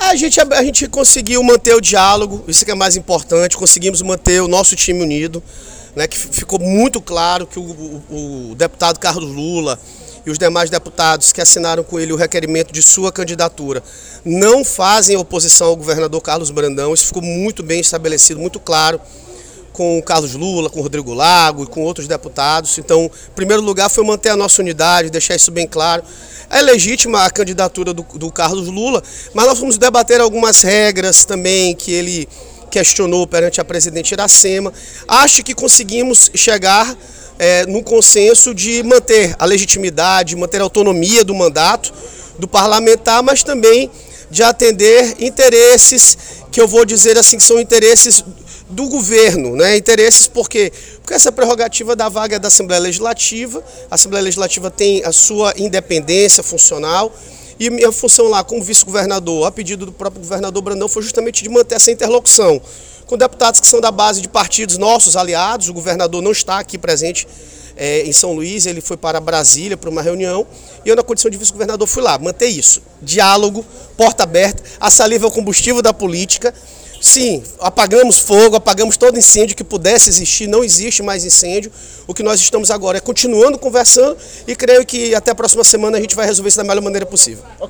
A gente conseguiu manter o diálogo, isso que é mais importante, conseguimos manter o nosso time unido, né, que ficou muito claro que o deputado Carlos Lula e os demais deputados que assinaram com ele o requerimento de sua candidatura não fazem oposição ao governador Carlos Brandão, isso ficou muito bem estabelecido, muito claro, com o Carlos Lula, com o Rodrigo Lago e com outros deputados. Então, em primeiro lugar, foi manter a nossa unidade, deixar isso bem claro. É legítima a candidatura do Carlos Lula, mas nós vamos debater algumas regras também que ele questionou perante a presidente Iracema. Acho que conseguimos chegar no consenso de manter a legitimidade, manter a autonomia do mandato do parlamentar, mas também de atender interesses que eu vou dizer assim, que são interesses do governo, né? Interesses porque essa prerrogativa da vaga é da Assembleia Legislativa, a Assembleia Legislativa tem a sua independência funcional e minha função lá como vice-governador, a pedido do próprio governador Brandão, foi justamente de manter essa interlocução com deputados que são da base de partidos nossos aliados. O governador não está aqui presente em São Luís, ele foi para Brasília para uma reunião e eu, na condição de vice-governador, fui lá manter isso, diálogo, porta aberta, a saliva é o combustível da política. Sim, apagamos fogo, apagamos todo incêndio que pudesse existir, não existe mais incêndio. O que nós estamos agora é continuando conversando e creio que até a próxima semana a gente vai resolver isso da melhor maneira possível.